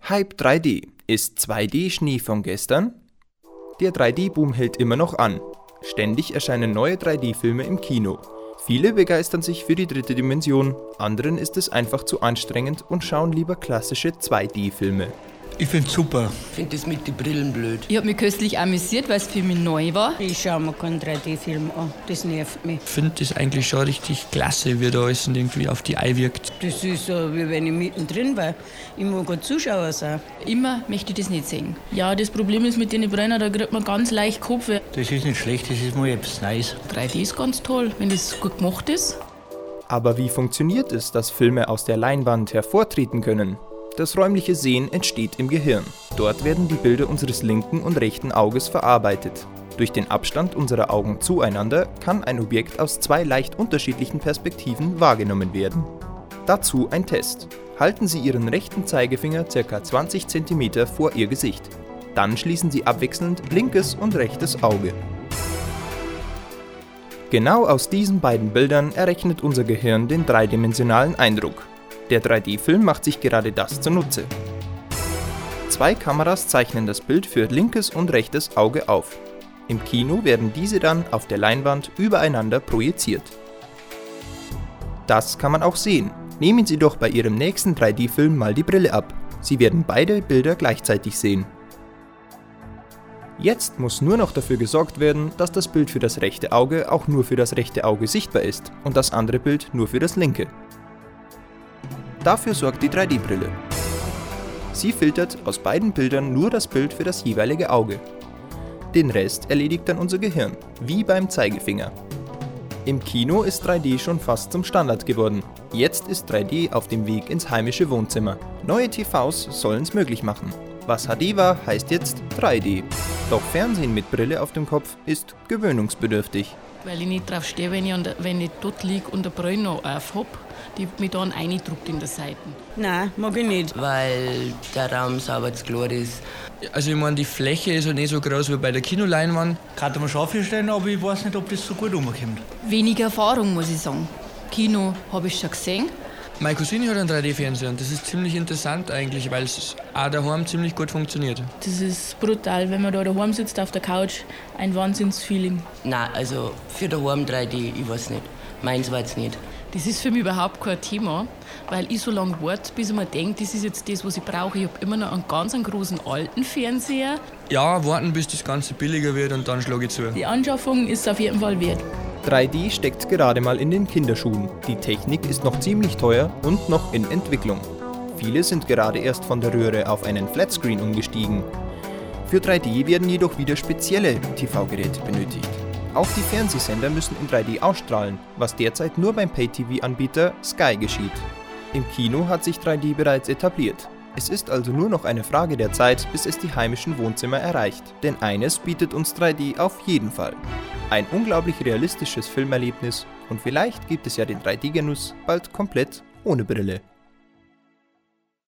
Hype 3D. Ist 2D Schnee von gestern? Der 3D-Boom hält immer noch an. Ständig erscheinen neue 3D-Filme im Kino. Viele begeistern sich für die dritte Dimension, anderen ist es einfach zu anstrengend und schauen lieber klassische 2D-Filme. Ich find's super. Ich finde das mit den Brillen blöd. Ich habe mich köstlich amüsiert, weil es für mich neu war. Ich schaue mir keinen 3D-Film an, das nervt mich. Ich finde das eigentlich schon richtig klasse, wie da alles irgendwie auf die Ei wirkt. Das ist so, wie wenn ich mittendrin war. Ich mag ein Zuschauer sein. Immer möchte ich das nicht sehen. Ja, das Problem ist mit den Brenner, da kriegt man ganz leicht Kopfweh. Das ist nicht schlecht, das ist mal etwas Neues. 3D ist ganz toll, wenn das gut gemacht ist. Aber wie funktioniert es, dass Filme aus der Leinwand hervortreten können? Das räumliche Sehen entsteht im Gehirn. Dort werden die Bilder unseres linken und rechten Auges verarbeitet. Durch den Abstand unserer Augen zueinander kann ein Objekt aus zwei leicht unterschiedlichen Perspektiven wahrgenommen werden. Dazu ein Test. Halten Sie Ihren rechten Zeigefinger ca. 20 cm vor Ihr Gesicht. Dann schließen Sie abwechselnd linkes und rechtes Auge. Genau aus diesen beiden Bildern errechnet unser Gehirn den dreidimensionalen Eindruck. Der 3D-Film macht sich gerade das zunutze. Zwei Kameras zeichnen das Bild für linkes und rechtes Auge auf. Im Kino werden diese dann auf der Leinwand übereinander projiziert. Das kann man auch sehen. Nehmen Sie doch bei Ihrem nächsten 3D-Film mal die Brille ab. Sie werden beide Bilder gleichzeitig sehen. Jetzt muss nur noch dafür gesorgt werden, dass das Bild für das rechte Auge auch nur für das rechte Auge sichtbar ist und das andere Bild nur für das linke. Dafür sorgt die 3D-Brille. Sie filtert aus beiden Bildern nur das Bild für das jeweilige Auge. Den Rest erledigt dann unser Gehirn, wie beim Zeigefinger. Im Kino ist 3D schon fast zum Standard geworden. Jetzt ist 3D auf dem Weg ins heimische Wohnzimmer. Neue TVs sollen es möglich machen. Was HD war, heißt jetzt 3D. Doch Fernsehen mit Brille auf dem Kopf ist gewöhnungsbedürftig. Weil ich nicht drauf stehe, wenn ich dort liege und der Brille noch auf habe, die mich dann reindrückt in der Seiten. Nein, mag ich nicht. Weil der Raum sauber zu klar ist. Also ich meine, die Fläche ist ja nicht so groß wie bei der Kinoleinwand. Kann man schon vorstellen, aber ich weiß nicht, ob das so gut umkommt. Weniger Erfahrung, muss ich sagen. Kino habe ich schon gesehen. Meine Cousine hat einen 3D-Fernseher und das ist ziemlich interessant eigentlich, weil es auch daheim ziemlich gut funktioniert. Das ist brutal, wenn man da daheim sitzt auf der Couch. Ein Wahnsinnsfeeling. Nein, also für daheim 3D, ich weiß nicht. Meins war es nicht. Das ist für mich überhaupt kein Thema, weil ich so lange warte, bis ich mir denke, das ist jetzt das, was ich brauche. Ich habe immer noch einen ganz großen alten Fernseher. Ja, warten, bis das Ganze billiger wird und dann schlage ich zu. Die Anschaffung ist auf jeden Fall wert. 3D steckt gerade mal in den Kinderschuhen. Die Technik ist noch ziemlich teuer und noch in Entwicklung. Viele sind gerade erst von der Röhre auf einen Flatscreen umgestiegen. Für 3D werden jedoch wieder spezielle TV-Geräte benötigt. Auch die Fernsehsender müssen in 3D ausstrahlen, was derzeit nur beim Pay-TV-Anbieter Sky geschieht. Im Kino hat sich 3D bereits etabliert. Es ist also nur noch eine Frage der Zeit, bis es die heimischen Wohnzimmer erreicht. Denn eines bietet uns 3D auf jeden Fall. Ein unglaublich realistisches Filmerlebnis und vielleicht gibt es ja den 3D-Genuss bald komplett ohne Brille.